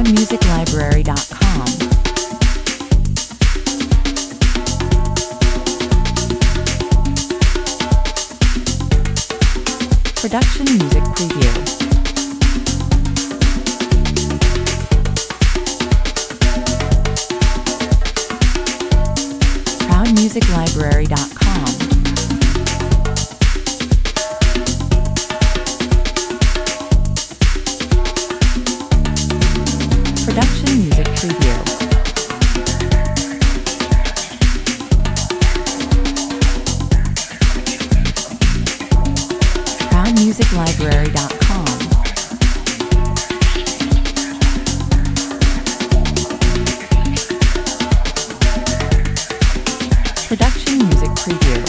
ProudMusicLibrary.com. Production Music Preview. ProudMusicLibrary.com. Production Music Preview. ProudMusicLibrary.com. Production Music Preview.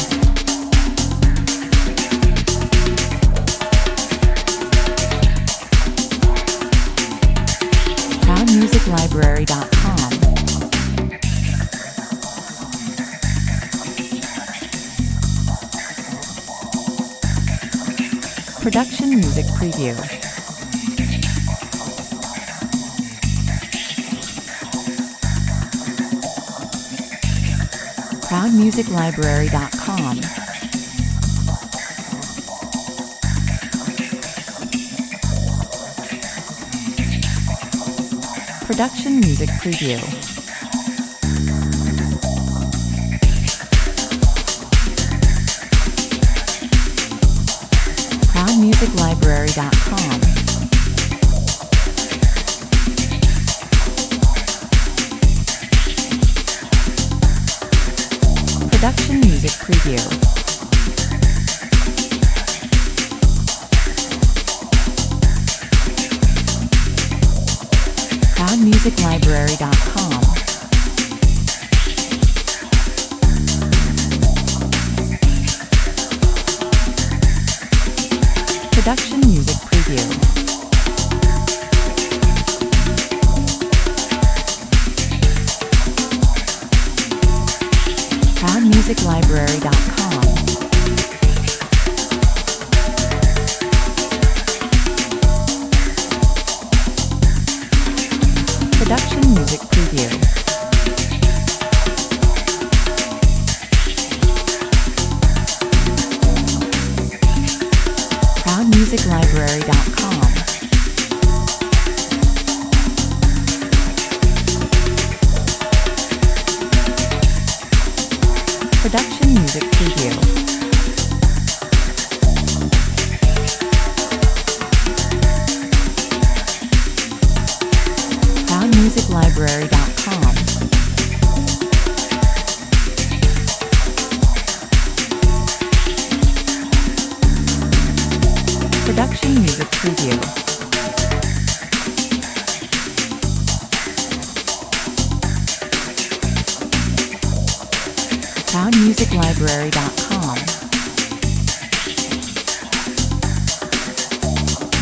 ProudMusicLibrary.com. Production Music Preview. ProudMusicLibrary.com. Production Music Preview. ProudMusicLibrary.com. Production Music Preview. ProudMusicLibrary.com. Production Music Preview. ProudMusicLibrary.com. Production Music Preview. ProudMusicLibrary.com. Production Music Preview. ProudMusicLibrary.com. Production Music Preview. ProudMusicLibrary.com.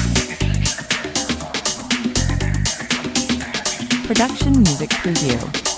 Production Music Preview.